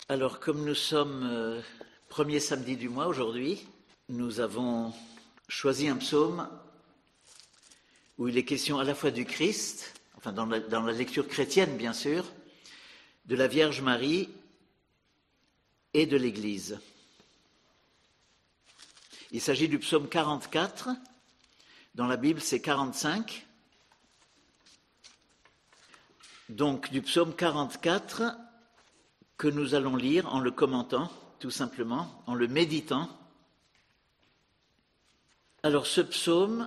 Alors, comme nous sommes premier samedi du mois aujourd'hui, nous avons choisi un psaume où il est question à la fois du Christ, enfin dans la lecture chrétienne bien sûr, de la Vierge Marie et de l'Église. Il s'agit du psaume 44, dans la Bible c'est 45. Donc du psaume 44 que nous allons lire en le commentant, tout simplement, en le méditant. Alors ce psaume,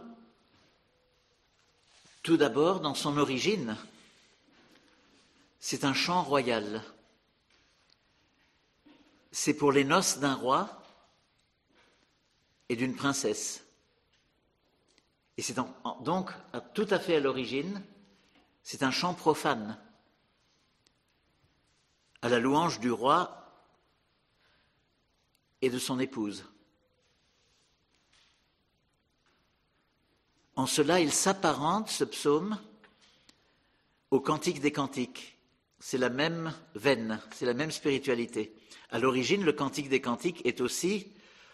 tout d'abord, dans son origine, c'est un chant royal. C'est pour les noces d'un roi et d'une princesse. Et c'est donc, tout à fait à l'origine, c'est un chant profane, à la louange du roi et de son épouse. En cela, il s'apparente, ce psaume, au Cantique des Cantiques. C'est la même veine, c'est la même spiritualité. À l'origine, le Cantique des Cantiques est aussi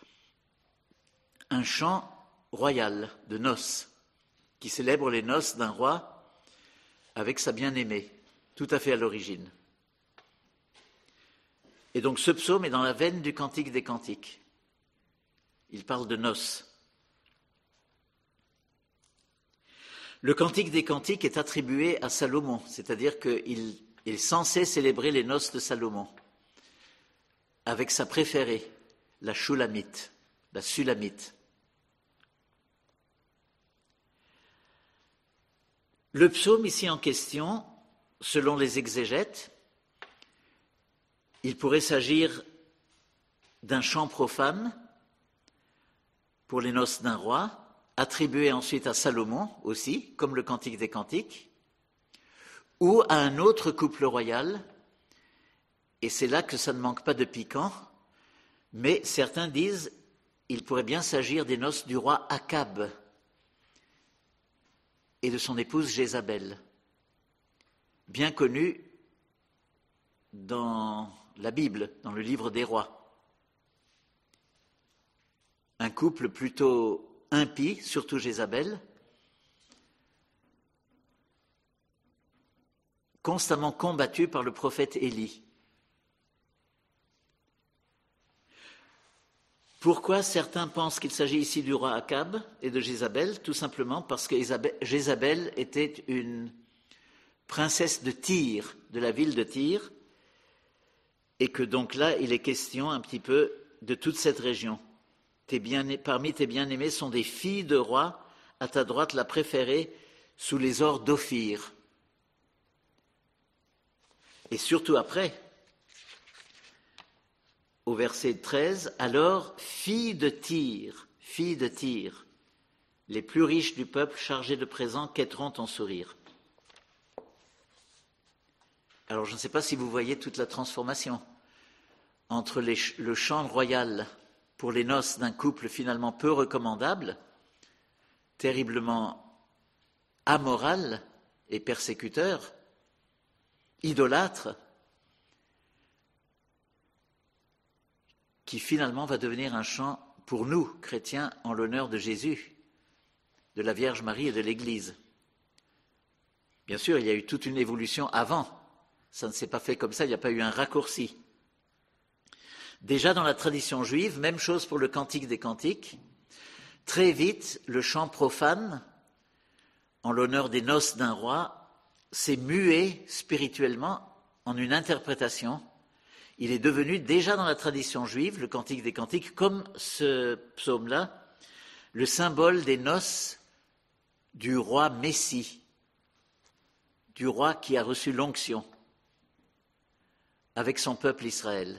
un chant royal de noces, qui célèbre les noces d'un roi avec sa bien-aimée, tout à fait à l'origine. Et donc ce psaume est dans la veine du Cantique des Cantiques. Il parle de noces. Le Cantique des Cantiques est attribué à Salomon, c'est-à-dire qu'il est censé célébrer les noces de Salomon, avec sa préférée, la Shulamite, la Sulamite. Le psaume ici en question, selon les exégètes, il pourrait s'agir d'un chant profane pour les noces d'un roi, attribué ensuite à Salomon aussi, comme le Cantique des Cantiques, ou à un autre couple royal, et c'est là que ça ne manque pas de piquant, mais certains disent qu'il pourrait bien s'agir des noces du roi Akab et de son épouse Jézabel, bien connue dans la Bible, dans le livre des rois. Un couple plutôt impie, surtout Jézabel, constamment combattu par le prophète Élie. Pourquoi certains pensent qu'il s'agit ici du roi Akab et de Jézabel? Tout simplement parce que Jézabel était une princesse de Tyr, de la ville de Tyr, et que donc là, il est question un petit peu de toute cette région. Parmi tes bien-aimés sont des filles de rois, à ta droite la préférée, sous les ors d'Ophir. Et surtout après, au verset 13, alors, filles de Tyr, les plus riches du peuple chargés de présents quêteront ton sourire. Alors je ne sais pas si vous voyez toute la transformation entre le chant royal pour les noces d'un couple finalement peu recommandable, terriblement amoral et persécuteur, idolâtre, qui finalement va devenir un chant pour nous, chrétiens, en l'honneur de Jésus, de la Vierge Marie et de l'Église. Bien sûr, il y a eu toute une évolution avant. Ça ne s'est pas fait comme ça, il n'y a pas eu un raccourci. Déjà dans la tradition juive, même chose pour le Cantique des Cantiques. Très vite, le chant profane, en l'honneur des noces d'un roi, s'est mué spirituellement en une interprétation. Il est devenu, déjà dans la tradition juive, le Cantique des Cantiques, comme ce psaume-là, le symbole des noces du roi Messie, du roi qui a reçu l'onction avec son peuple Israël.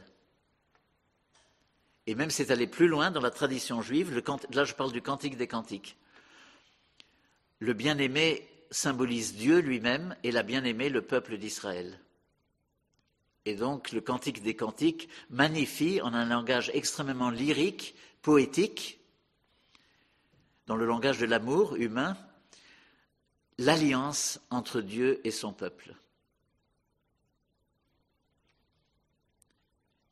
Et même c'est allé plus loin dans la tradition juive, là je parle du Cantique des Cantiques. Le bien-aimé symbolise Dieu lui-même et la bien-aimée le peuple d'Israël. Et donc le Cantique des Cantiques magnifie en un langage extrêmement lyrique, poétique, dans le langage de l'amour humain, l'alliance entre Dieu et son peuple.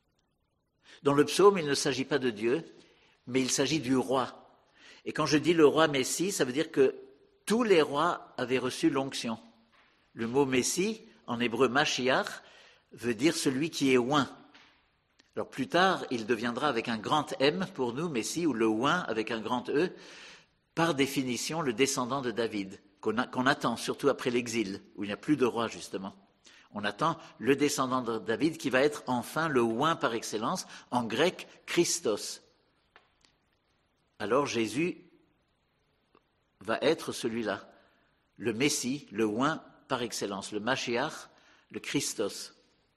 Dans le psaume, il ne s'agit pas de Dieu, mais il s'agit du roi. Et quand je dis le roi Messie, ça veut dire que tous les rois avaient reçu l'onction. Le mot Messie, en hébreu Mashiach, veut dire celui qui est oint. Alors plus tard, il deviendra avec un grand M pour nous, Messie, ou le oint avec un grand E, par définition le descendant de David, qu'on attend, surtout après l'exil, où il n'y a plus de roi justement. On attend le descendant de David qui va être enfin le oint par excellence, en grec Christos. Alors Jésus va être celui-là, le Messie, le oint par excellence, le Mashiach, le Christos.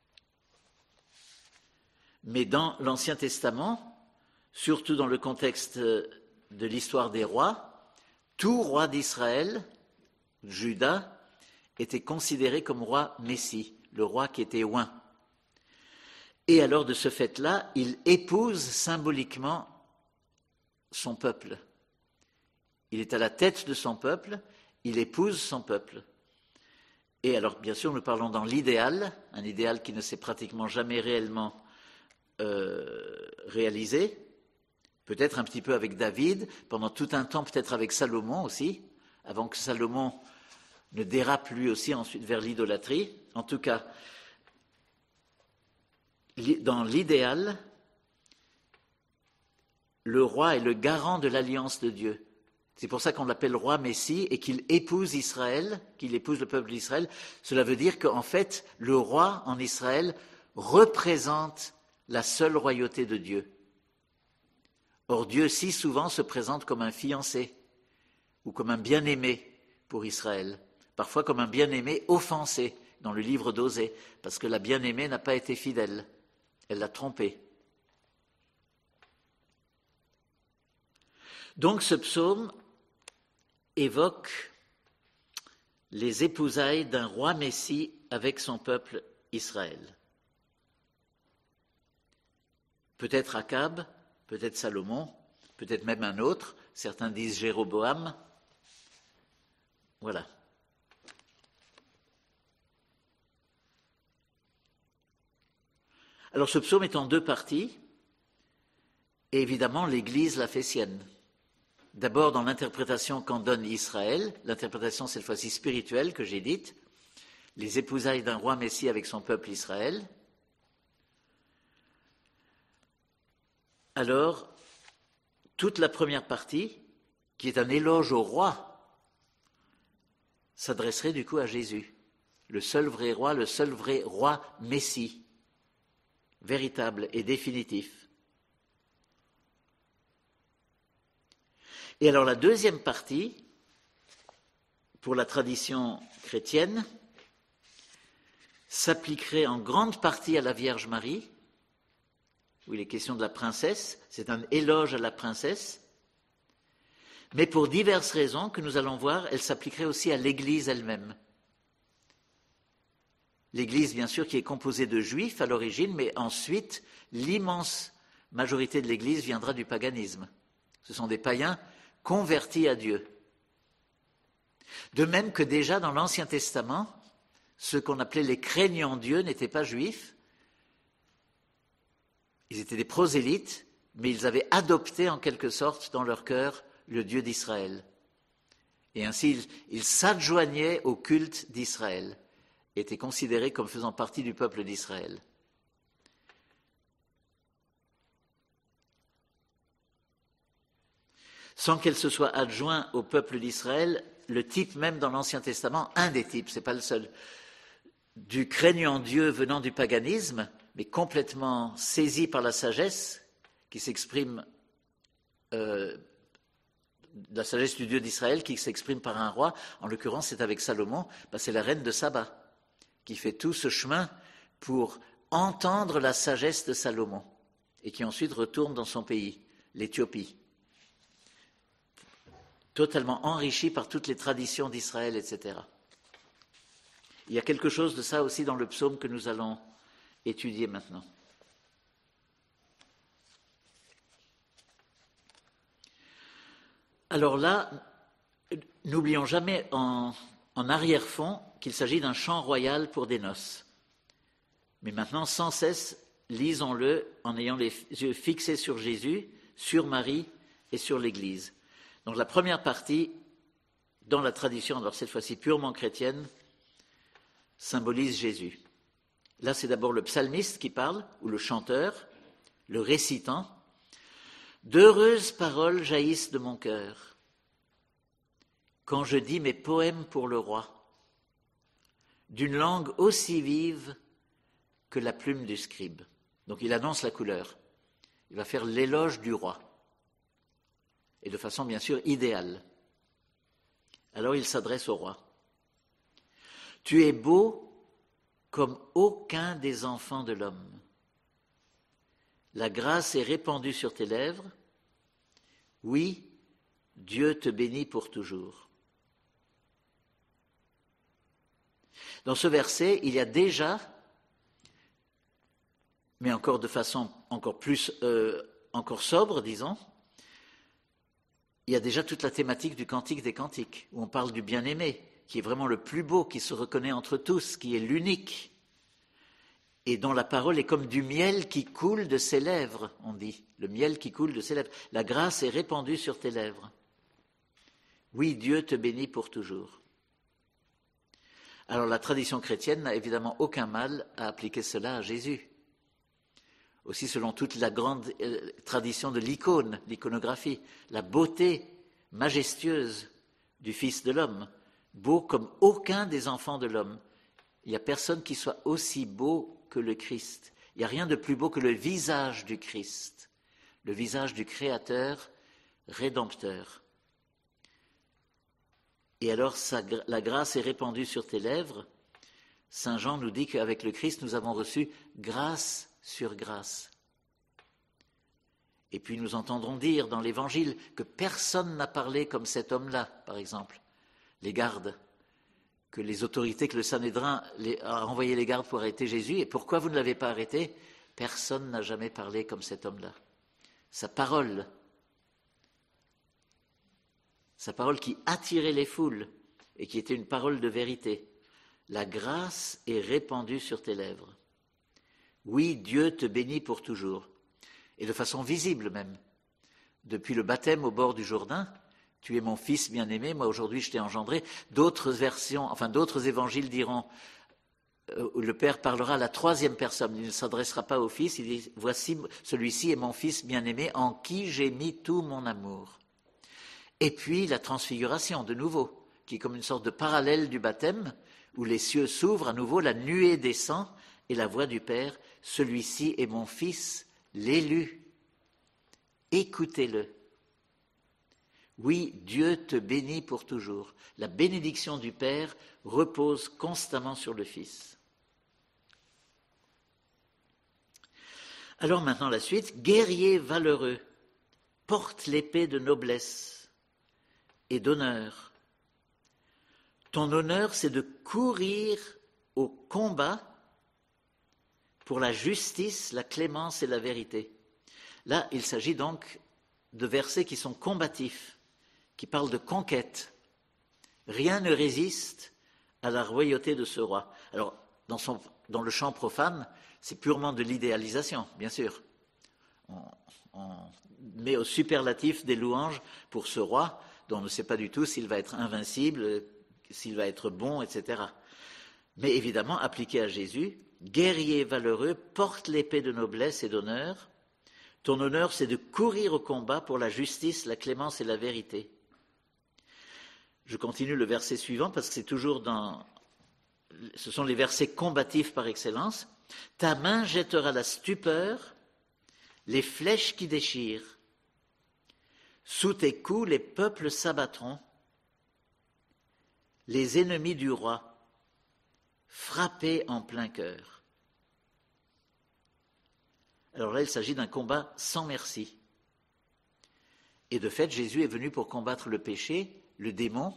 Mais dans l'Ancien Testament, surtout dans le contexte de l'histoire des rois, tout roi d'Israël, Juda, était considéré comme roi Messie, le roi qui était oint. Et alors de ce fait-là, il épouse symboliquement son peuple. Il est à la tête de son peuple, il épouse son peuple. Et alors, bien sûr, nous parlons dans l'idéal, un idéal qui ne s'est pratiquement jamais réellement réalisé, peut-être un petit peu avec David, pendant tout un temps peut-être avec Salomon aussi, avant que Salomon ne dérape lui aussi ensuite vers l'idolâtrie. En tout cas, dans l'idéal, le roi est le garant de l'alliance de Dieu. C'est pour ça qu'on l'appelle roi Messie et qu'il épouse Israël, qu'il épouse le peuple d'Israël. Cela veut dire qu'en fait, le roi en Israël représente la seule royauté de Dieu. Or, Dieu si souvent se présente comme un fiancé ou comme un bien-aimé pour Israël, parfois comme un bien-aimé offensé dans le livre d'Osée, parce que la bien-aimée n'a pas été fidèle, elle l'a trompé. Donc ce psaume évoque les épousailles d'un roi Messie avec son peuple Israël. Peut-être Akab, peut-être Salomon, peut-être même un autre, certains disent Jéroboam. Voilà. Alors ce psaume est en deux parties, et évidemment l'Église l'a fait sienne. D'abord dans l'interprétation qu'en donne Israël, l'interprétation cette fois-ci spirituelle que j'ai dite, les épousailles d'un roi Messie avec son peuple Israël. Alors, toute la première partie, qui est un éloge au roi, s'adresserait du coup à Jésus, le seul vrai roi Messie, véritable et définitif. Et alors la deuxième partie, pour la tradition chrétienne, s'appliquerait en grande partie à la Vierge Marie, où il est question de la princesse, c'est un éloge à la princesse, mais pour diverses raisons que nous allons voir, elle s'appliquerait aussi à l'Église elle-même. L'Église, bien sûr, qui est composée de juifs à l'origine, mais ensuite, l'immense majorité de l'Église viendra du paganisme. Ce sont des païens convertis à Dieu. De même que déjà dans l'Ancien Testament, ceux qu'on appelait les craignants Dieu n'étaient pas juifs, ils étaient des prosélytes, mais ils avaient adopté en quelque sorte dans leur cœur le Dieu d'Israël. Et ainsi, ils s'adjoignaient au culte d'Israël, étaient considérés comme faisant partie du peuple d'Israël. Sans qu'elle se soit adjoint au peuple d'Israël, le type même dans l'Ancien Testament, un des types, ce n'est pas le seul, du craignant Dieu venant du paganisme, mais complètement saisi par la sagesse qui s'exprime, la sagesse du Dieu d'Israël qui s'exprime par un roi, en l'occurrence c'est avec Salomon, c'est la reine de Saba qui fait tout ce chemin pour entendre la sagesse de Salomon et qui ensuite retourne dans son pays, l'Éthiopie, totalement enrichi par toutes les traditions d'Israël, etc. Il y a quelque chose de ça aussi dans le psaume que nous allons étudier maintenant. Alors là, n'oublions jamais en arrière-fond qu'il s'agit d'un chant royal pour des noces. Mais maintenant, sans cesse, lisons-le en ayant les yeux fixés sur Jésus, sur Marie et sur l'Église. Donc la première partie, dans la tradition, alors cette fois-ci purement chrétienne, symbolise Jésus. Là, c'est d'abord le psalmiste qui parle, ou le chanteur, le récitant. « D'heureuses paroles jaillissent de mon cœur, quand je dis mes poèmes pour le roi, d'une langue aussi vive que la plume du scribe. » Donc il annonce la couleur. Il va faire l'éloge du roi. Et de façon bien sûr idéale. Alors il s'adresse au roi. « Tu es beau comme aucun des enfants de l'homme. La grâce est répandue sur tes lèvres. Oui, Dieu te bénit pour toujours. » Dans ce verset, il y a déjà, mais encore de façon encore plus, encore sobre, disons, il y a déjà toute la thématique du Cantique des Cantiques, où on parle du bien-aimé, qui est vraiment le plus beau, qui se reconnaît entre tous, qui est l'unique, et dont la parole est comme du miel qui coule de ses lèvres, on dit, le miel qui coule de ses lèvres. La grâce est répandue sur tes lèvres. Oui, Dieu te bénit pour toujours. Alors la tradition chrétienne n'a évidemment aucun mal à appliquer cela à Jésus. Aussi selon toute la grande tradition de l'icône, l'iconographie, la beauté majestueuse du Fils de l'homme, beau comme aucun des enfants de l'homme. Il n'y a personne qui soit aussi beau que le Christ. Il n'y a rien de plus beau que le visage du Christ, le visage du Créateur, Rédempteur. Et alors la grâce est répandue sur tes lèvres. Saint Jean nous dit qu'avec le Christ, nous avons reçu grâce sur grâce. Et puis nous entendrons dire dans l'Évangile que personne n'a parlé comme cet homme-là, par exemple, les gardes, que les autorités, que le Sanhédrin a envoyé les gardes pour arrêter Jésus. Et pourquoi vous ne l'avez pas arrêté? Personne n'a jamais parlé comme cet homme-là. Sa parole qui attirait les foules et qui était une parole de vérité. La grâce est répandue sur tes lèvres. Oui, Dieu te bénit pour toujours. Et de façon visible même. Depuis le baptême au bord du Jourdain, tu es mon fils bien-aimé, moi aujourd'hui je t'ai engendré. D'autres versions, enfin d'autres évangiles diront, le Père parlera à la troisième personne, il ne s'adressera pas au Fils, il dit, voici, celui-ci est mon fils bien-aimé en qui j'ai mis tout mon amour. Et puis la transfiguration, de nouveau, qui est comme une sorte de parallèle du baptême, où les cieux s'ouvrent à nouveau, la nuée descend, et la voix du Père, celui-ci est mon fils, l'élu. Écoutez-le. Oui, Dieu te bénit pour toujours. La bénédiction du Père repose constamment sur le Fils. Alors maintenant la suite. Guerrier valeureux, porte l'épée de noblesse et d'honneur. Ton honneur, c'est de courir au combat pour la justice, la clémence et la vérité. Là, il s'agit donc de versets qui sont combatifs, qui parlent de conquête. Rien ne résiste à la royauté de ce roi. Alors, dans le champ profane, c'est purement de l'idéalisation, bien sûr. On met au superlatif des louanges pour ce roi, dont on ne sait pas du tout s'il va être invincible, s'il va être bon, etc. Mais évidemment, appliqué à Jésus, guerrier valeureux, porte l'épée de noblesse et d'honneur. Ton honneur, c'est de courir au combat pour la justice, la clémence et la vérité. Je continue le verset suivant parce que ce sont les versets combatifs par excellence. Ta main jettera la stupeur, les flèches qui déchirent. Sous tes coups, les peuples s'abattront. Les ennemis du roi, frappés en plein cœur. Alors là, il s'agit d'un combat sans merci. Et de fait, Jésus est venu pour combattre le péché, le démon,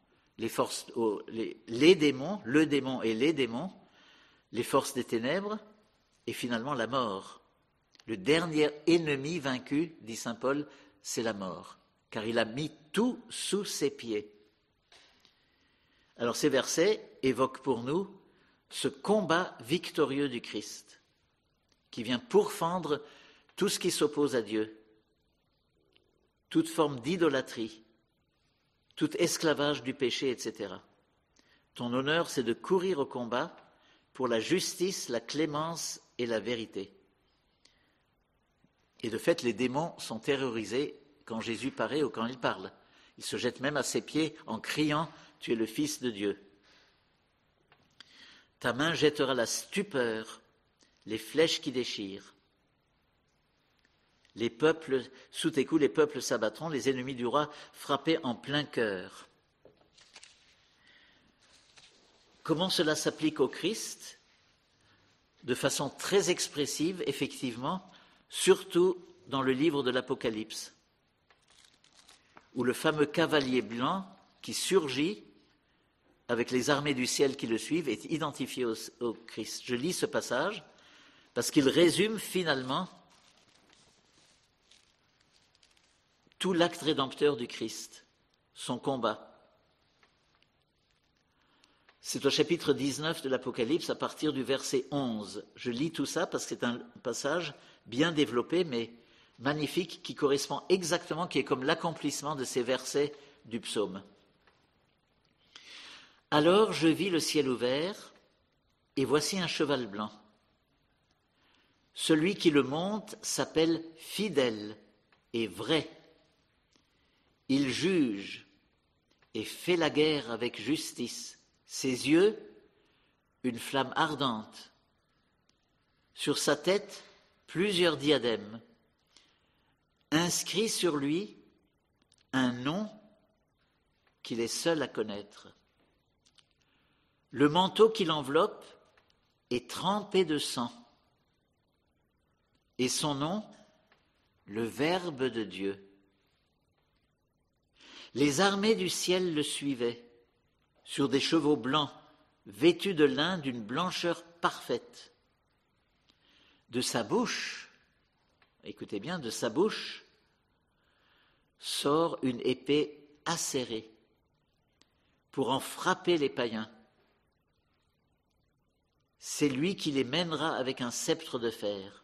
les démons, le démon et les démons, les forces des ténèbres et finalement la mort. Le dernier ennemi vaincu, dit saint Paul, c'est la mort, car il a mis tout sous ses pieds. Alors ces versets évoquent pour nous ce combat victorieux du Christ, qui vient pourfendre tout ce qui s'oppose à Dieu, toute forme d'idolâtrie, tout esclavage du péché, etc. Ton honneur, c'est de courir au combat pour la justice, la clémence et la vérité. Et de fait, les démons sont terrorisés quand Jésus paraît ou quand il parle. Ils se jettent même à ses pieds en criant « Tu es le Fils de Dieu ». Ta main jettera la stupeur, les flèches qui déchirent. Les peuples, sous tes coups, les peuples s'abattront, les ennemis du roi frappés en plein cœur. Comment cela s'applique au Christ ? De façon très expressive, effectivement, surtout dans le livre de l'Apocalypse, où le fameux cavalier blanc qui surgit avec les armées du ciel qui le suivent est identifié au Christ. Je lis ce passage parce qu'il résume finalement tout l'acte rédempteur du Christ, son combat. C'est au chapitre 19 de l'Apocalypse, à partir du verset 11. Je lis tout ça parce que c'est un passage bien développé, mais magnifique, qui correspond exactement, qui est comme l'accomplissement de ces versets du psaume. Alors je vis le ciel ouvert, et voici un cheval blanc. Celui qui le monte s'appelle fidèle et vrai. Il juge et fait la guerre avec justice. Ses yeux, une flamme ardente. Sur sa tête, plusieurs diadèmes. Inscrit sur lui un nom qu'il est seul à connaître. Le manteau qui l'enveloppe est trempé de sang. Et son nom, le Verbe de Dieu. Les armées du ciel le suivaient, sur des chevaux blancs, vêtus de lin d'une blancheur parfaite. De sa bouche, écoutez bien, de sa bouche sort une épée acérée pour en frapper les païens. C'est lui qui les mènera avec un sceptre de fer.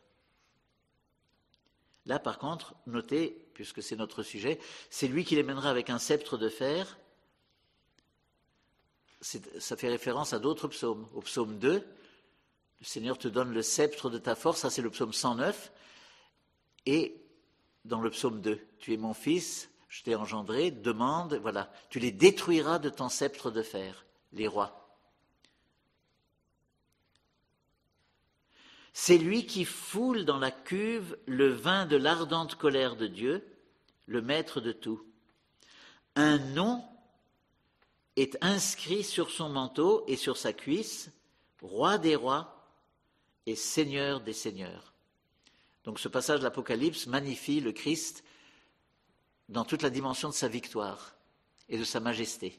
Là, par contre, notez, puisque c'est notre sujet, c'est lui qui les mènera avec un sceptre de fer. Ça fait référence à d'autres psaumes. Au psaume 2, le Seigneur te donne le sceptre de ta force, ça c'est le psaume 109. Et dans le psaume 2, tu es mon fils, je t'ai engendré, demande, voilà, tu les détruiras de ton sceptre de fer, les rois. C'est lui qui foule dans la cuve le vin de l'ardente colère de Dieu, le maître de tout. Un nom est inscrit sur son manteau et sur sa cuisse, roi des rois et seigneur des seigneurs. Donc ce passage de l'Apocalypse magnifie le Christ dans toute la dimension de sa victoire et de sa majesté.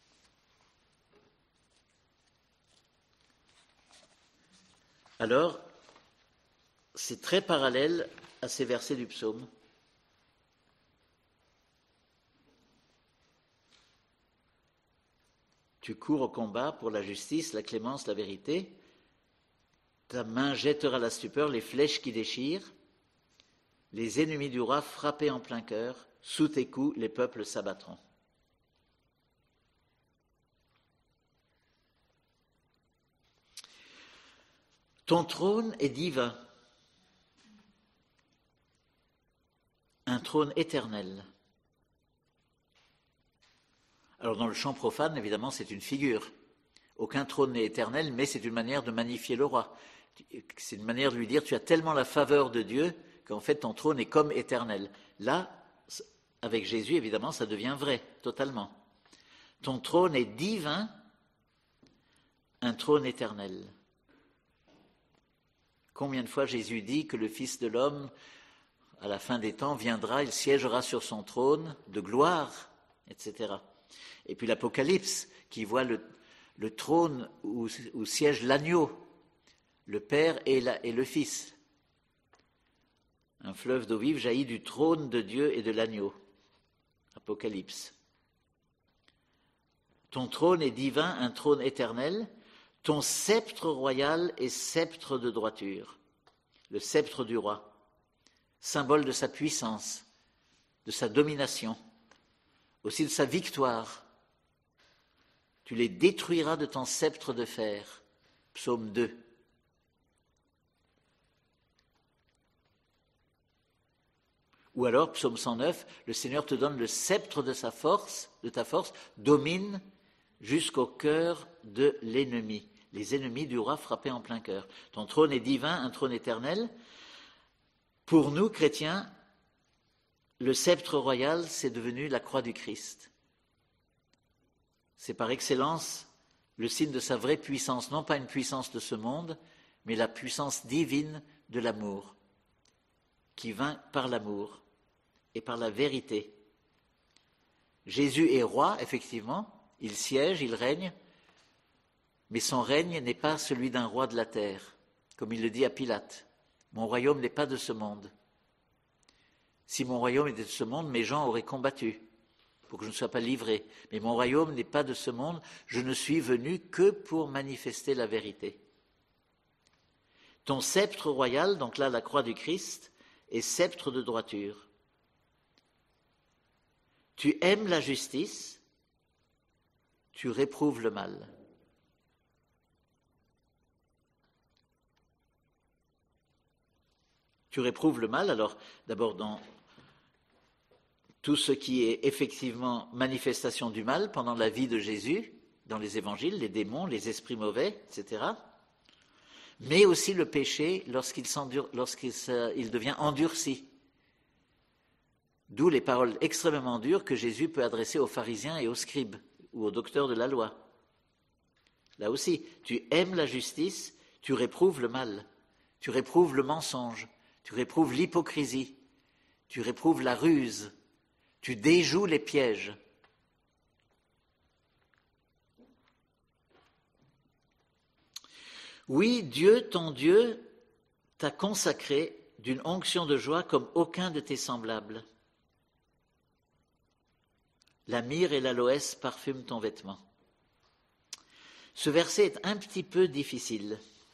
Alors, c'est très parallèle à ces versets du psaume. Tu cours au combat pour la justice, la clémence, la vérité. Ta main jettera la stupeur, les flèches qui déchirent. Les ennemis du roi frappés en plein cœur. Sous tes coups, les peuples s'abattront. Ton trône est divin. Un trône éternel. Alors dans le champ profane, évidemment, c'est une figure. Aucun trône n'est éternel, mais c'est une manière de magnifier le roi. C'est une manière de lui dire, tu as tellement la faveur de Dieu qu'en fait ton trône est comme éternel. Là, avec Jésus, évidemment, ça devient vrai, totalement. Ton trône est divin, un trône éternel. Combien de fois Jésus dit que le Fils de l'homme, à la fin des temps, viendra, il siégera sur son trône de gloire, etc. Et puis l'Apocalypse, qui voit le trône où siège l'agneau, le Père et le Fils. Un fleuve d'eau vive jaillit du trône de Dieu et de l'agneau. Apocalypse. Ton trône est divin, un trône éternel. Ton sceptre royal est sceptre de droiture. le sceptre du roi, symbole de sa puissance, de sa domination, aussi de sa victoire. Tu les détruiras de ton sceptre de fer. Psaume 2. Ou alors, psaume 109, le Seigneur te donne le sceptre de sa force, de ta force, domine jusqu'au cœur de l'ennemi. Les ennemis du roi frappés en plein cœur. Ton trône est divin, un trône éternel. Pour nous, chrétiens, le sceptre royal, c'est devenu la croix du Christ. C'est par excellence le signe de sa vraie puissance, non pas une puissance de ce monde, mais la puissance divine de l'amour, qui vint par l'amour et par la vérité. Jésus est roi, effectivement, il siège, il règne, mais son règne n'est pas celui d'un roi de la terre, comme il le dit à Pilate. Mon royaume n'est pas de ce monde. Si mon royaume était de ce monde, mes gens auraient combattu pour que je ne sois pas livré. Mais mon royaume n'est pas de ce monde, je ne suis venu que pour manifester la vérité. Ton sceptre royal, donc là la croix du Christ, est sceptre de droiture. Tu aimes la justice, tu réprouves le mal. Tu réprouves le mal, alors d'abord dans tout ce qui est effectivement manifestation du mal pendant la vie de Jésus, dans les évangiles, les démons, les esprits mauvais, etc. Mais aussi le péché lorsqu'il devient endurci. D'où les paroles extrêmement dures que Jésus peut adresser aux pharisiens et aux scribes, ou aux docteurs de la loi. Là aussi, tu aimes la justice, tu réprouves le mal, tu réprouves le mensonge, tu réprouves l'hypocrisie, tu réprouves la ruse, tu déjoues les pièges. Oui, Dieu, ton Dieu, t'a consacré d'une onction de joie comme aucun de tes semblables. La myrrhe et l'aloès parfument ton vêtement. Ce verset est un petit peu difficile.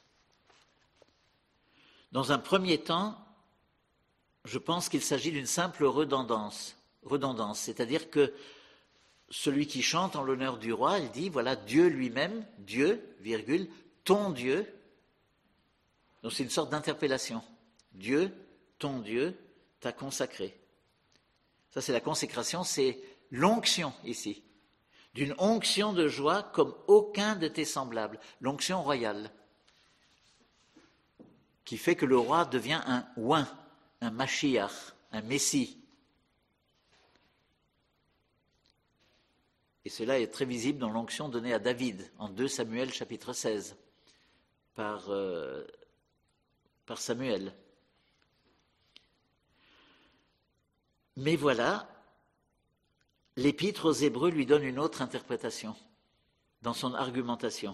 Dans un premier temps, je pense qu'il s'agit d'une simple redondance, c'est-à-dire que celui qui chante en l'honneur du roi, il dit, voilà, Dieu lui-même, Dieu, virgule, ton Dieu. Donc c'est une sorte d'interpellation. Dieu, ton Dieu, t'a consacré. Ça c'est la consécration, c'est l'onction ici. D'une onction de joie comme aucun de tes semblables. L'onction royale. Qui fait que le roi devient un oint, un Mashiach, un Messie. Et cela est très visible dans l'onction donnée à David, en 2 Samuel chapitre 16, par Samuel. Mais voilà, l'Épître aux Hébreux lui donne une autre interprétation dans son argumentation.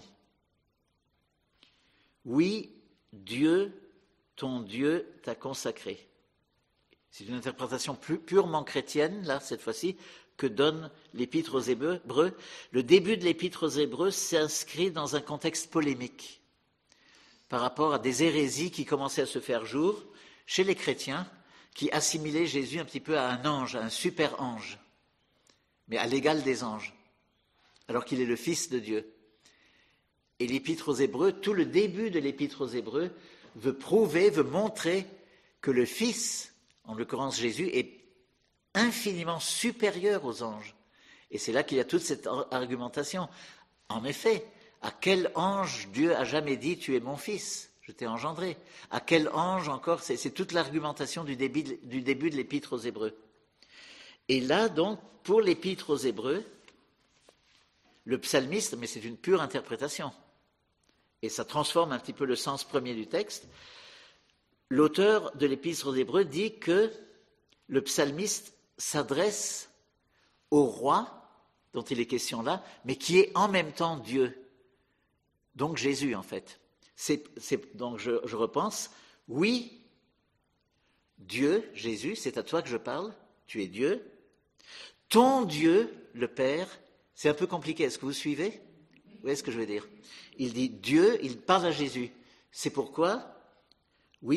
Oui, Dieu, ton Dieu t'a consacré. C'est une interprétation plus purement chrétienne, là, cette fois-ci, que donne l'Épître aux Hébreux. Le début de l'Épître aux Hébreux s'inscrit dans un contexte polémique par rapport à des hérésies qui commençaient à se faire jour chez les chrétiens qui assimilaient Jésus un petit peu à un ange, à un super ange, mais à l'égal des anges, alors qu'il est le Fils de Dieu. Et l'Épître aux Hébreux, tout le début de l'Épître aux Hébreux, veut montrer que le Fils, en l'occurrence Jésus, est infiniment supérieur aux anges. Et c'est là qu'il y a toute cette argumentation. En effet, à quel ange Dieu a jamais dit « tu es mon fils, je t'ai engendré » À quel ange encore, c'est toute l'argumentation du début de l'Épître aux Hébreux. Et là donc, pour l'Épître aux Hébreux, le psalmiste, mais c'est une pure interprétation, et ça transforme un petit peu le sens premier du texte, l'auteur de l'Épître aux Hébreux dit que le psalmiste s'adresse au roi dont il est question là, mais qui est en même temps Dieu. Donc Jésus, en fait. Donc je repense, oui, Dieu, Jésus, c'est à toi que je parle, tu es Dieu. Ton Dieu, le Père, c'est un peu compliqué, est-ce que vous suivez ? Vous voyez ce que je veux dire ? Il dit Dieu, il parle à Jésus. C'est pourquoi, oui,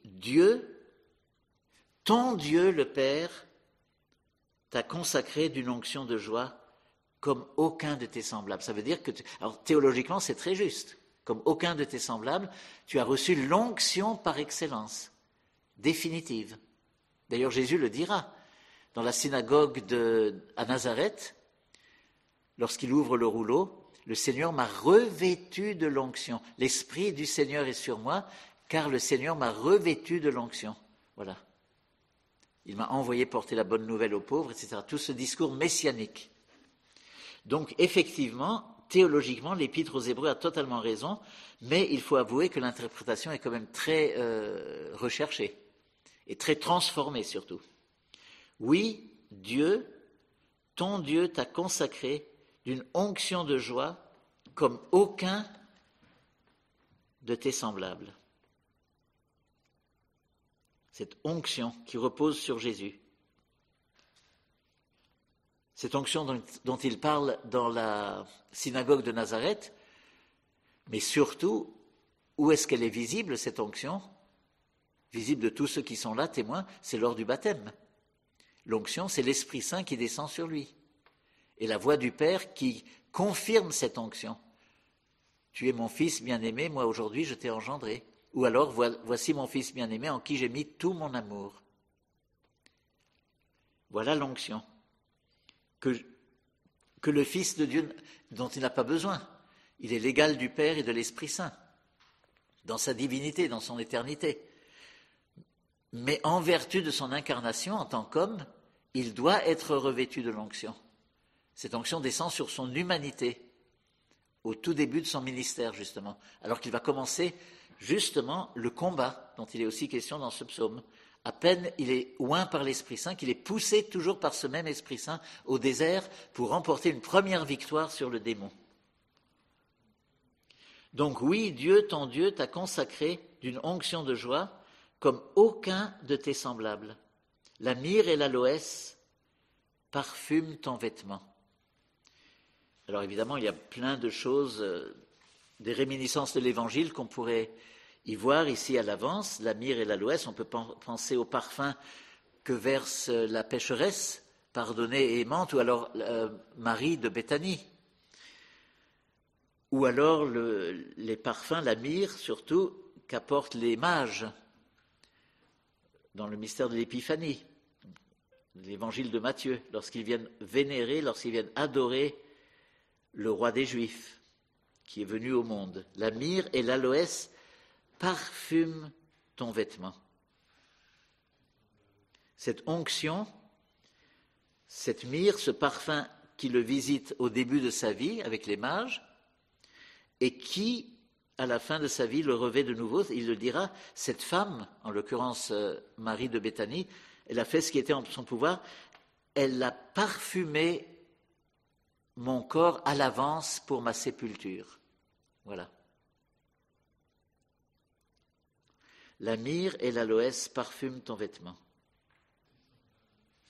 Dieu, ton Dieu le Père, t'a consacré d'une onction de joie comme aucun de tes semblables. Ça veut dire que, alors théologiquement c'est très juste, comme aucun de tes semblables, tu as reçu l'onction par excellence, définitive. D'ailleurs Jésus le dira dans la synagogue à Nazareth, lorsqu'il ouvre le rouleau, le Seigneur m'a revêtu de l'onction. L'Esprit du Seigneur est sur moi, car le Seigneur m'a revêtu de l'onction. Voilà. Il m'a envoyé porter la bonne nouvelle aux pauvres, etc. Tout ce discours messianique. Donc, effectivement, théologiquement, l'Épître aux Hébreux a totalement raison, mais il faut avouer que l'interprétation est quand même très recherchée et très transformée surtout. Oui, Dieu, ton Dieu t'a consacré d'une onction de joie comme aucun de tes semblables. Cette onction qui repose sur Jésus. Cette onction dont il parle dans la synagogue de Nazareth, mais surtout, où est-ce qu'elle est visible, cette onction? Visible de tous ceux qui sont là, témoins, c'est lors du baptême. L'onction, c'est l'Esprit Saint qui descend sur lui. Et la voix du Père qui confirme cette onction. Tu es mon Fils bien-aimé, moi aujourd'hui je t'ai engendré. Ou alors, voici mon Fils bien-aimé en qui j'ai mis tout mon amour. Voilà l'onction que le Fils de Dieu, dont il n'a pas besoin. Il est l'égal du Père et de l'Esprit Saint, dans sa divinité, dans son éternité. Mais en vertu de son incarnation en tant qu'homme, il doit être revêtu de l'onction. Cette onction descend sur son humanité, au tout début de son ministère, justement, alors qu'il va commencer, justement, le combat dont il est aussi question dans ce psaume. À peine il est oint par l'Esprit Saint, qu'il est poussé toujours par ce même Esprit Saint au désert pour remporter une première victoire sur le démon. Donc oui, Dieu, ton Dieu, t'a consacré d'une onction de joie comme aucun de tes semblables. La myrrhe et l'aloès parfument ton vêtement. Alors évidemment, il y a plein de choses, des réminiscences de l'Évangile qu'on pourrait y voir ici à l'avance. La myrrhe et l'aloès, on peut penser au parfum que verse la pécheresse, pardonnée et aimante, ou alors Marie de Béthanie. Ou alors les parfums, la myrrhe surtout, qu'apportent les mages dans le mystère de l'Épiphanie, l'Évangile de Matthieu, lorsqu'ils viennent vénérer, lorsqu'ils viennent adorer le roi des Juifs, qui est venu au monde. La myrrhe et l'aloès parfument ton vêtement. Cette onction, cette myrrhe, ce parfum qui le visite au début de sa vie avec les mages, et qui, à la fin de sa vie, le revêt de nouveau. Il le dira, cette femme, en l'occurrence Marie de Béthanie, elle a fait ce qui était en son pouvoir, elle a parfumé mon corps à l'avance pour ma sépulture. Voilà. La myrrhe et l'aloès parfument ton vêtement. Comment ?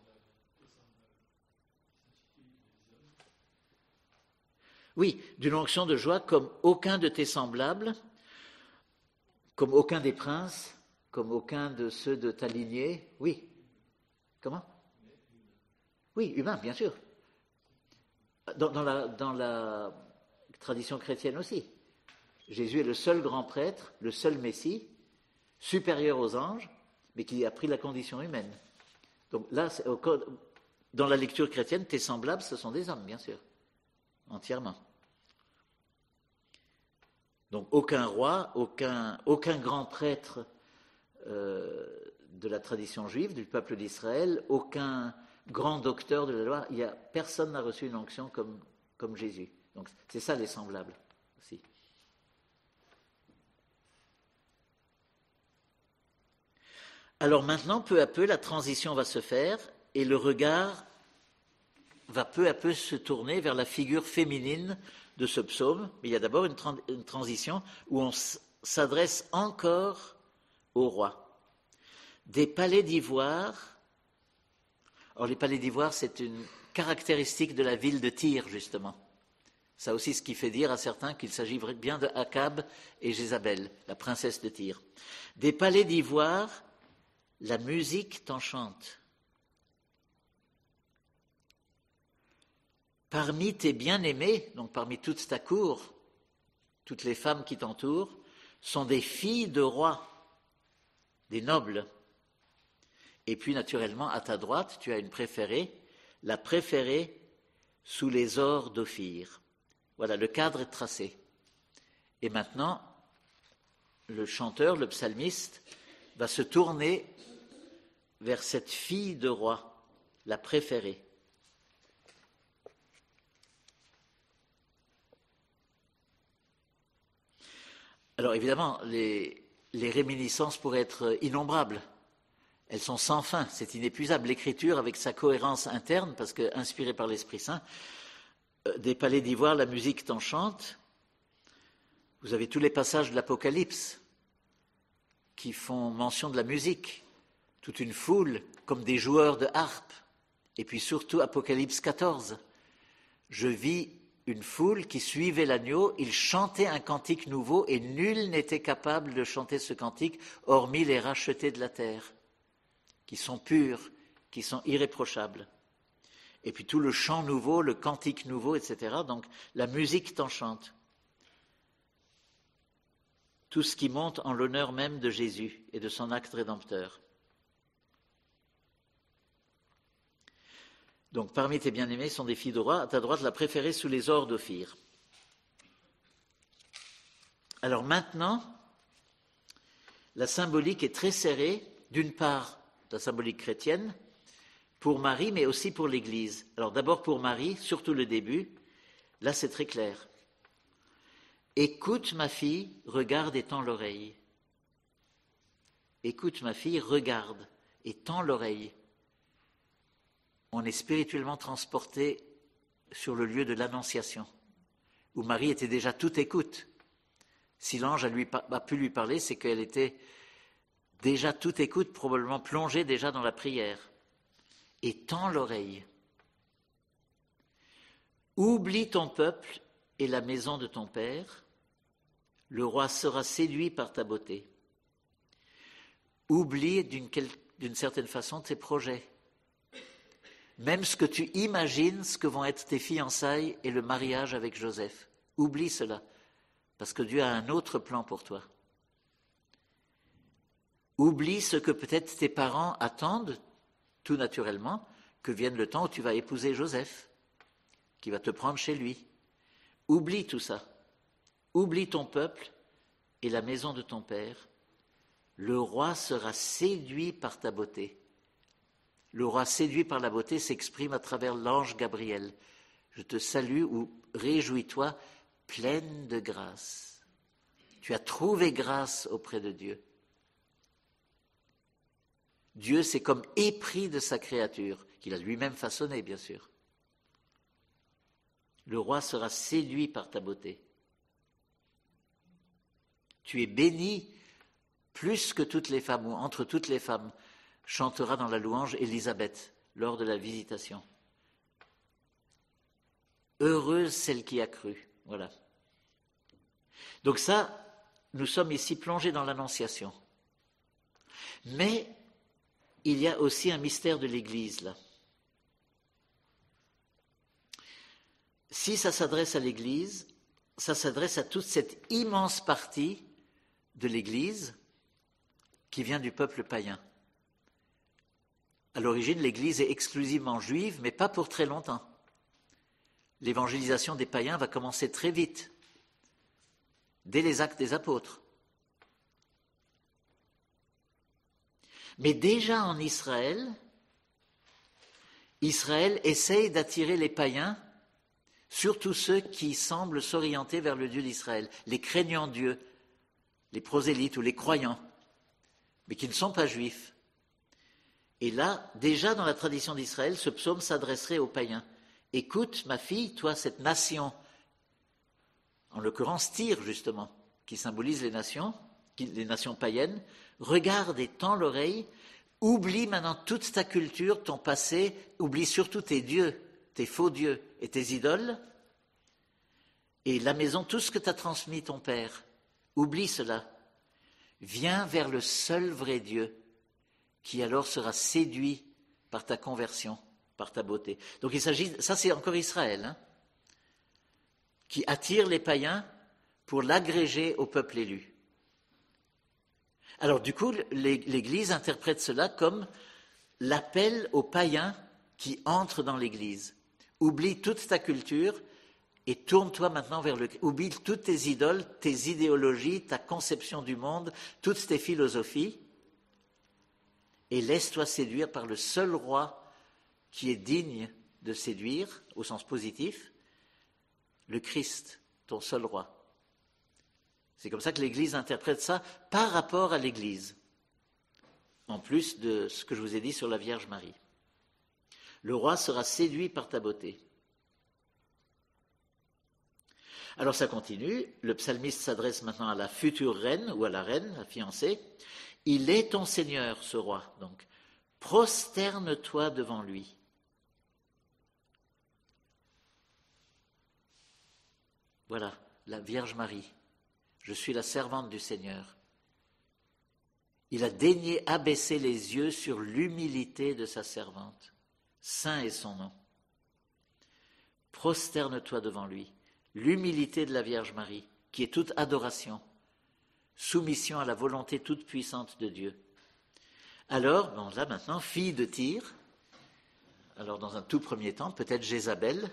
Oui, d'une onction de joie comme aucun de tes semblables, comme aucun des princes, comme aucun de ceux de ta lignée. Oui. Comment ? Oui, humain, bien sûr. Dans la tradition chrétienne aussi. Jésus est le seul grand prêtre, le seul Messie, supérieur aux anges, mais qui a pris la condition humaine. Donc là, dans la lecture chrétienne, tes semblables, ce sont des hommes, bien sûr, entièrement. Donc aucun roi, aucun grand prêtre de la tradition juive, du peuple d'Israël, aucun grand docteur de la loi, personne n'a reçu une onction comme Jésus. Donc c'est ça les semblables aussi. Alors maintenant, peu à peu, la transition va se faire et le regard va peu à peu se tourner vers la figure féminine de ce psaume. Mais il y a d'abord une transition où on s'adresse encore au roi. Des palais d'ivoire. Alors les palais d'ivoire, c'est une caractéristique de la ville de Tyr, justement. Ça aussi, ce qui fait dire à certains qu'il s'agit bien de Akab et Jézabel, la princesse de Tyr. Des palais d'ivoire, la musique t'enchante. Parmi tes bien-aimés, donc parmi toute ta cour, toutes les femmes qui t'entourent, sont des filles de rois, des nobles. Et puis, naturellement, à ta droite, tu as une préférée, la préférée sous les ors d'Ophir. Voilà, le cadre est tracé. Et maintenant, le chanteur, le psalmiste, va se tourner vers cette fille de roi, la préférée. Alors évidemment, les réminiscences pourraient être innombrables. Elles sont sans fin, c'est inépuisable. L'Écriture, avec sa cohérence interne, parce que inspirée par l'Esprit Saint, des palais d'ivoire, la musique t'enchante. Vous avez tous les passages de l'Apocalypse qui font mention de la musique. Toute une foule, comme des joueurs de harpe. Et puis surtout, Apocalypse 14. Je vis une foule qui suivait l'agneau, il chantait un cantique nouveau et nul n'était capable de chanter ce cantique, hormis les rachetés de la terre, qui sont purs, qui sont irréprochables. Et puis tout le chant nouveau, le cantique nouveau, etc. Donc la musique t'enchante. Tout ce qui monte en l'honneur même de Jésus et de son acte rédempteur. Donc parmi tes bien-aimés sont des filles de roi, à ta droite la préférée sous les ors d'Ophir. Alors maintenant, la symbolique est très serrée, d'une part la symbolique chrétienne, pour Marie, mais aussi pour l'Église. Alors d'abord pour Marie, surtout le début, là c'est très clair. Écoute ma fille, regarde et tends l'oreille. Écoute ma fille, regarde et tends l'oreille. On est spirituellement transporté sur le lieu de l'Annonciation, où Marie était déjà toute écoute. Si l'ange a pu lui parler, c'est qu'elle était déjà toute écoute, probablement plongée déjà dans la prière. Et tends l'oreille. Oublie ton peuple et la maison de ton père, le roi sera séduit par ta beauté. Oublie d'une certaine façon tes projets. Même ce que tu imagines, ce que vont être tes fiançailles et le mariage avec Joseph. Oublie cela, parce que Dieu a un autre plan pour toi. Oublie ce que peut-être tes parents attendent, tout naturellement, que vienne le temps où tu vas épouser Joseph, qui va te prendre chez lui. Oublie tout ça. Oublie ton peuple et la maison de ton père. Le roi sera séduit par ta beauté. Le roi séduit par la beauté s'exprime à travers l'ange Gabriel. Je te salue ou réjouis-toi, pleine de grâce. Tu as trouvé grâce auprès de Dieu. Dieu s'est comme épris de sa créature, qu'il a lui-même façonnée, bien sûr. Le roi sera séduit par ta beauté. Tu es bénie plus que toutes les femmes, ou entre toutes les femmes, chantera dans la louange Élisabeth lors de la visitation. Heureuse celle qui a cru. Voilà. Donc ça, nous sommes ici plongés dans l'Annonciation. Mais il y a aussi un mystère de l'Église là. Si ça s'adresse à l'Église, ça s'adresse à toute cette immense partie de l'Église qui vient du peuple païen. À l'origine, l'Église est exclusivement juive, mais pas pour très longtemps. L'évangélisation des païens va commencer très vite, dès les Actes des Apôtres. Mais déjà en Israël, Israël essaye d'attirer les païens, surtout ceux qui semblent s'orienter vers le Dieu d'Israël, les craignants Dieu, les prosélytes ou les croyants, mais qui ne sont pas juifs. Et là, déjà dans la tradition d'Israël, ce psaume s'adresserait aux païens. Écoute, ma fille, toi, cette nation, en l'occurrence Tyr, justement, qui symbolise les nations païennes, regarde et tends l'oreille, oublie maintenant toute ta culture, ton passé, oublie surtout tes dieux, tes faux dieux et tes idoles. et la maison, tout ce que t'a transmis ton père, oublie cela. Viens vers le seul vrai Dieu, qui alors sera séduit par ta conversion, par ta beauté. Donc il s'agit, ça c'est encore Israël, hein, qui attire les païens pour l'agréger au peuple élu. Alors du coup, l'Église interprète cela comme l'appel aux païens qui entrent dans l'Église. Oublie toute ta culture et tourne-toi maintenant vers le... Oublie toutes tes idoles, tes idéologies, ta conception du monde, toutes tes philosophies, et laisse-toi séduire par le seul roi qui est digne de séduire, au sens positif, le Christ, ton seul roi. C'est comme ça que l'Église interprète ça par rapport à l'Église, en plus de ce que je vous ai dit sur la Vierge Marie. Le roi sera séduit par ta beauté. Alors ça continue, le psalmiste s'adresse maintenant à la future reine, ou à la reine, la fiancée. Il est ton Seigneur, ce roi, donc. Prosterne-toi devant lui. Voilà, la Vierge Marie. Je suis la servante du Seigneur. Il a daigné abaisser les yeux sur l'humilité de sa servante. Saint est son nom. Prosterne-toi devant lui. L'humilité de la Vierge Marie, qui est toute adoration, soumission à la volonté toute puissante de Dieu. Alors, bon, là maintenant, fille de Tyr, alors dans un tout premier temps, peut-être Jézabel.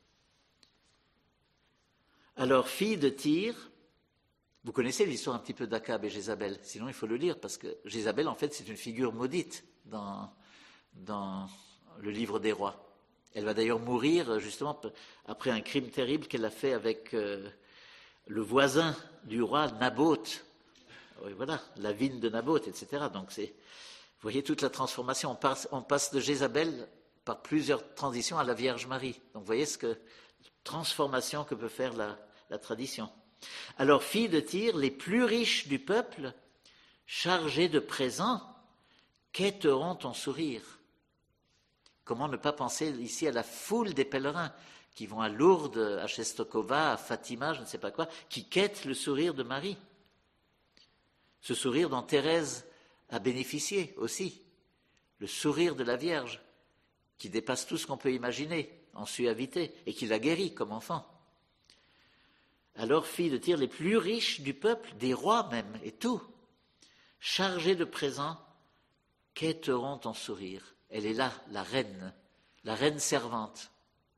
Alors, fille de Tyr, vous connaissez l'histoire un petit peu d'Akab et Jézabel, sinon il faut le lire, parce que Jézabel, en fait, c'est une figure maudite dans le livre des rois. Elle va d'ailleurs mourir justement après un crime terrible qu'elle a fait avec le voisin du roi, Naboth. Oui, voilà, la vigne de Naboth, etc. Donc vous voyez toute la transformation. On passe de Jézabel par plusieurs transitions à la Vierge Marie. Donc vous voyez transformation que peut faire la tradition. Alors, fille de Tyr, les plus riches du peuple, chargés de présents, quêteront ton sourire. Comment ne pas penser ici à la foule des pèlerins qui vont à Lourdes, à Czestochowa, à Fatima, je ne sais pas quoi, qui quêtent le sourire de Marie. Ce sourire dont Thérèse a bénéficié aussi. Le sourire de la Vierge, qui dépasse tout ce qu'on peut imaginer en suavité et qui l'a guérie comme enfant. Alors, fille de Tyr, les plus riches du peuple, des rois même, et tout, chargés de présents, quêteront ton sourire. Elle est là, la reine servante.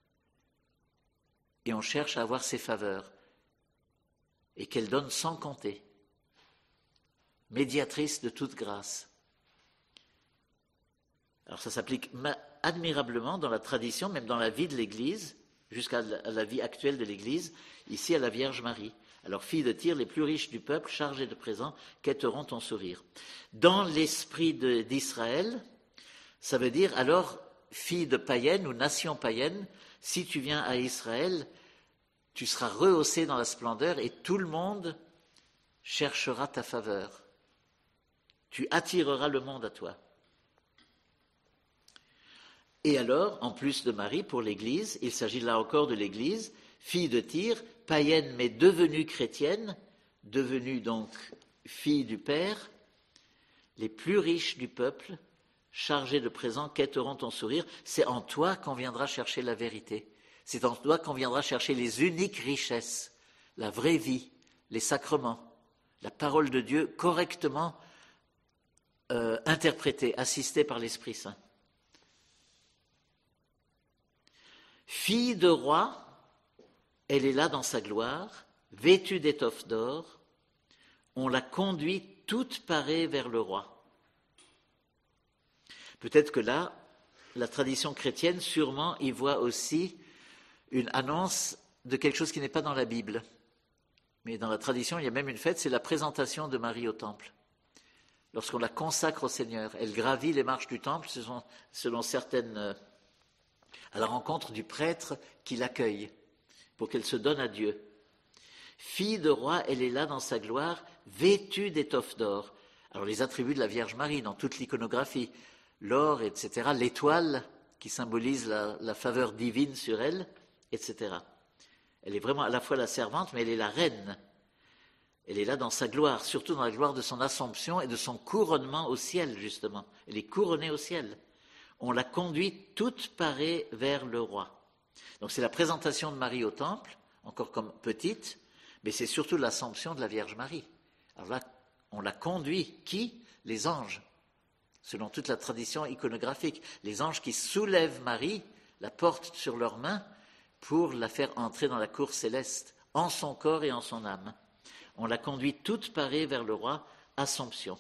Et on cherche à avoir ses faveurs. Et qu'elle donne sans compter. Médiatrice de toute grâce. Alors ça s'applique admirablement dans la tradition, même dans la vie de l'Église, jusqu'à la vie actuelle de l'Église, ici à la Vierge Marie. Alors, fille de Tyr, les plus riches du peuple, chargés de présents, quêteront ton sourire. Dans l'esprit d'Israël, ça veut dire, alors, fille de païenne ou nation païenne, si tu viens à Israël, tu seras rehaussé dans la splendeur et tout le monde cherchera ta faveur. Tu attireras le monde à toi. Et alors, en plus de Marie, pour l'Église, il s'agit là encore de l'Église, fille de Tyr, païenne mais devenue chrétienne, devenue donc fille du Père, les plus riches du peuple, chargés de présents, quêteront ton sourire. C'est en toi qu'on viendra chercher la vérité. C'est en toi qu'on viendra chercher les uniques richesses, la vraie vie, les sacrements, la parole de Dieu correctement interprétée, assistée par l'Esprit Saint. Fille de roi, elle est là dans sa gloire, vêtue d'étoffes d'or, on la conduit toute parée vers le roi. Peut-être que là, la tradition chrétienne, sûrement, y voit aussi une annonce de quelque chose qui n'est pas dans la Bible. Mais dans la tradition, il y a même une fête, c'est la présentation de Marie au temple. Lorsqu'on la consacre au Seigneur, elle gravit les marches du temple, selon certaines, à la rencontre du prêtre qui l'accueille, pour qu'elle se donne à Dieu. Fille de roi, elle est là dans sa gloire, vêtue d'étoffes d'or. Alors les attributs de la Vierge Marie dans toute l'iconographie, l'or, etc., l'étoile qui symbolise la faveur divine sur elle, etc. Elle est vraiment à la fois la servante, mais elle est la reine. Elle est là dans sa gloire, surtout dans la gloire de son assomption et de son couronnement au ciel, justement. Elle est couronnée au ciel. On la conduit toute parée vers le roi. Donc c'est la présentation de Marie au temple, encore comme petite, mais c'est surtout l'assomption de la Vierge Marie. Alors là, on la conduit. Qui ? Les anges, selon toute la tradition iconographique. Les anges qui soulèvent Marie, la portent sur leurs mains pour la faire entrer dans la cour céleste, en son corps et en son âme. On la conduit toute parée vers le roi, Assomption.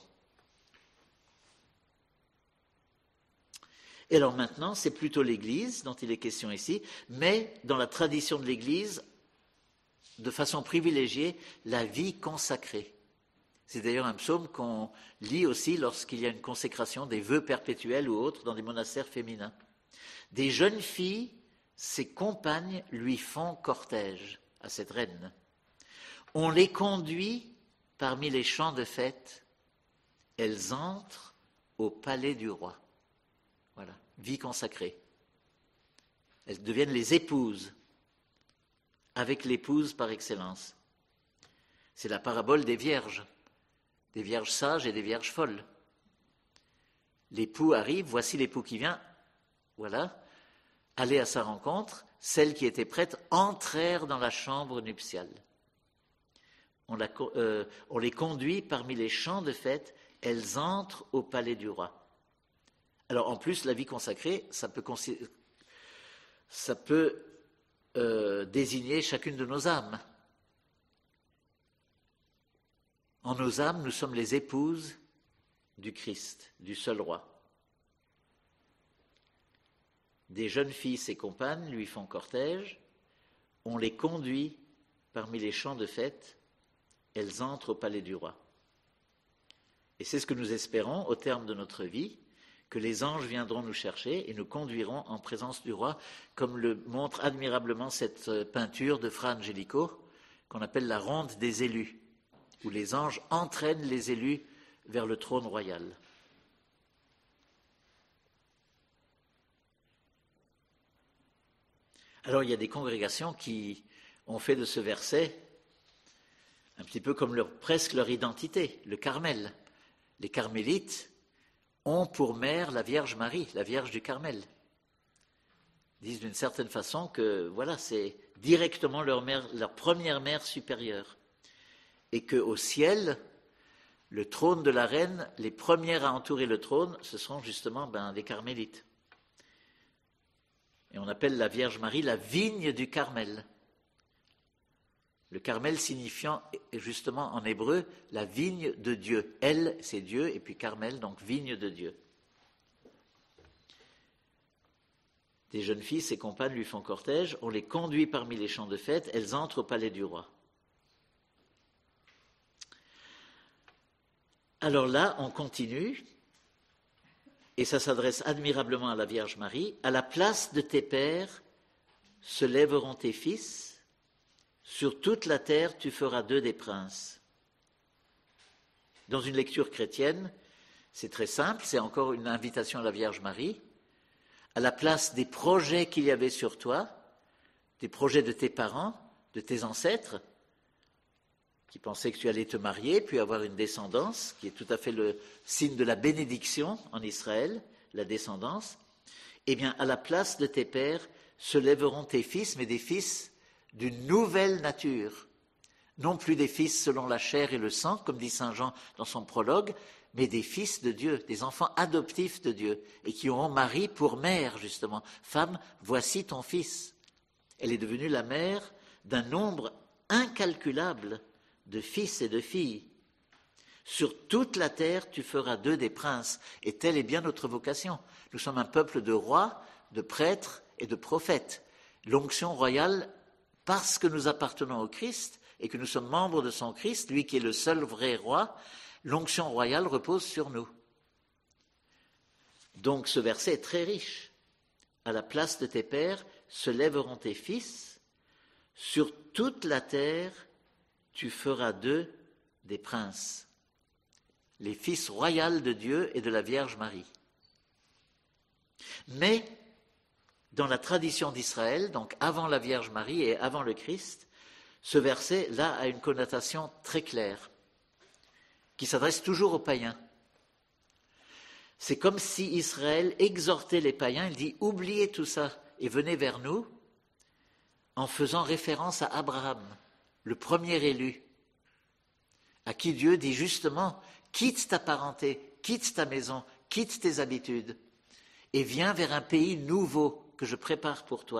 Et alors maintenant, c'est plutôt l'Église dont il est question ici, mais dans la tradition de l'Église, de façon privilégiée, la vie consacrée. C'est d'ailleurs un psaume qu'on lit aussi lorsqu'il y a une consécration, des vœux perpétuels ou autres, dans des monastères féminins. Des jeunes filles, ses compagnes, lui font cortège à cette reine. On les conduit parmi les champs de fête. Elles entrent au palais du roi. Voilà, vie consacrée. Elles deviennent les épouses, avec l'épouse par excellence. C'est la parabole des vierges sages et des vierges folles. L'époux arrive, voici l'époux qui vient, voilà, allez à sa rencontre, celles qui étaient prêtes entrèrent dans la chambre nuptiale. On les conduit parmi les champs de fête, elles entrent au palais du roi. Alors en plus, la vie consacrée, ça peut désigner chacune de nos âmes. En nos âmes, nous sommes les épouses du Christ, du seul roi. Des jeunes filles, ses compagnes, lui font cortège. On les conduit parmi les champs de fête. Elles entrent au palais du roi. Et c'est ce que nous espérons au terme de notre vie, que les anges viendront nous chercher et nous conduiront en présence du roi, comme le montre admirablement cette peinture de Fra Angelico, qu'on appelle la ronde des élus, où les anges entraînent les élus vers le trône royal. Alors il y a des congrégations qui ont fait de ce verset un petit peu comme presque leur identité, le Carmel. Les carmélites ont pour mère la Vierge Marie, la Vierge du Carmel. Ils disent d'une certaine façon que voilà, c'est directement leur première mère supérieure. Et qu'au ciel, le trône de la reine, les premières à entourer le trône, ce sont justement des carmélites. Et on appelle la Vierge Marie la vigne du Carmel. Le Carmel signifiant justement en hébreu la vigne de Dieu. Elle, c'est Dieu, et puis Carmel, donc vigne de Dieu. Des jeunes filles, ses compagnes lui font cortège, on les conduit parmi les champs de fête, elles entrent au palais du roi. Alors là, on continue, et ça s'adresse admirablement à la Vierge Marie. À la place de tes pères se lèveront tes fils. Sur toute la terre, tu feras d'eux des princes. Dans une lecture chrétienne, c'est très simple, c'est encore une invitation à la Vierge Marie. À la place des projets qu'il y avait sur toi, des projets de tes parents, de tes ancêtres, qui pensaient que tu allais te marier, puis avoir une descendance, qui est tout à fait le signe de la bénédiction en Israël, la descendance, eh bien, à la place de tes pères se lèveront tes fils, mais des fils d'une nouvelle nature, non plus des fils selon la chair et le sang, comme dit saint Jean dans son prologue, mais des fils de Dieu, des enfants adoptifs de Dieu, et qui auront Marie pour mère, justement. Femme, voici ton fils. Elle est devenue la mère d'un nombre incalculable de fils et de filles. Sur toute la terre, tu feras d'eux des princes, et telle est bien notre vocation. Nous sommes un peuple de rois, de prêtres et de prophètes. L'onction royale, parce que nous appartenons au Christ et que nous sommes membres de son Christ, lui qui est le seul vrai roi, l'onction royale repose sur nous. Donc ce verset est très riche. À la place de tes pères se lèveront tes fils. Sur toute la terre, tu feras d'eux des princes, les fils royaux de Dieu et de la Vierge Marie. Mais dans la tradition d'Israël, donc avant la Vierge Marie et avant le Christ, ce verset-là a une connotation très claire, qui s'adresse toujours aux païens. C'est comme si Israël exhortait les païens, il dit « oubliez tout ça et venez vers nous », en faisant référence à Abraham, le premier élu, à qui Dieu dit justement « quitte ta parenté, quitte ta maison, quitte tes habitudes et viens vers un pays nouveau que je prépare pour toi ».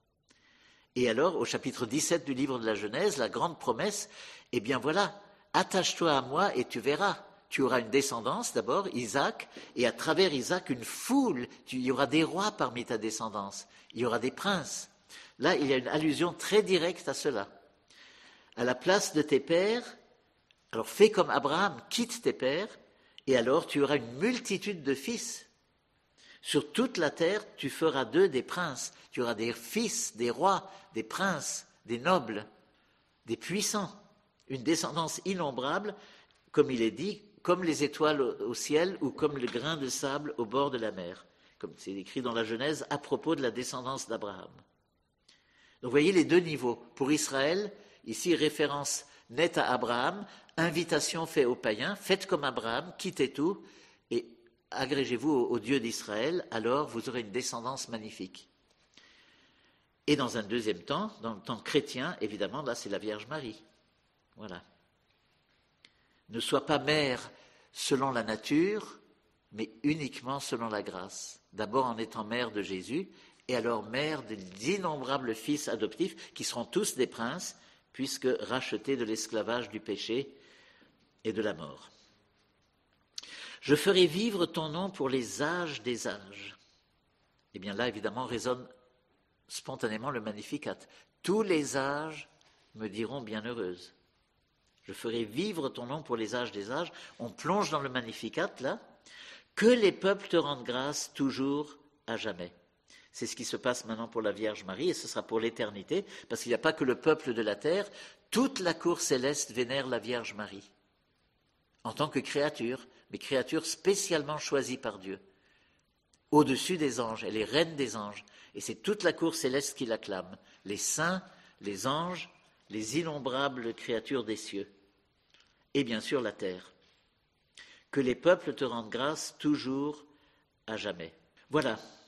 Et alors, au chapitre 17 du livre de la Genèse, la grande promesse, eh bien voilà, attache-toi à moi et tu verras. Tu auras une descendance d'abord, Isaac, et à travers Isaac, une foule. Il y aura des rois parmi ta descendance, il y aura des princes. Là, il y a une allusion très directe à cela. À la place de tes pères, alors fais comme Abraham, quitte tes pères, et alors tu auras une multitude de fils. Sur toute la terre, tu feras d'eux des princes. Tu auras des fils, des rois, des princes, des nobles, des puissants. Une descendance innombrable, comme il est dit, comme les étoiles au ciel ou comme le grain de sable au bord de la mer. Comme c'est écrit dans la Genèse à propos de la descendance d'Abraham. Donc vous voyez les deux niveaux. Pour Israël, ici référence nette à Abraham, invitation faite aux païens, faites comme Abraham, quittez tout et agrégez-vous au Dieu d'Israël, alors vous aurez une descendance magnifique. Et dans un deuxième temps, dans le temps chrétien, évidemment, là c'est la Vierge Marie. Voilà. Ne sois pas mère selon la nature, mais uniquement selon la grâce. D'abord en étant mère de Jésus, et alors mère d'innombrables fils adoptifs, qui seront tous des princes, puisque rachetés de l'esclavage du péché et de la mort. Je ferai vivre ton nom pour les âges des âges. Eh bien là, évidemment, résonne spontanément le Magnificat. Tous les âges me diront bienheureuse. Je ferai vivre ton nom pour les âges des âges. On plonge dans le Magnificat, là. Que les peuples te rendent grâce toujours à jamais. C'est ce qui se passe maintenant pour la Vierge Marie, et ce sera pour l'éternité, parce qu'il n'y a pas que le peuple de la terre. Toute la cour céleste vénère la Vierge Marie, en tant que créature, mais créature spécialement choisie par Dieu. Au-dessus des anges, elle est reine des anges, et c'est toute la cour céleste qui l'acclame. Les saints, les anges, les innombrables créatures des cieux, et bien sûr la terre. Que les peuples te rendent grâce toujours à jamais. Voilà.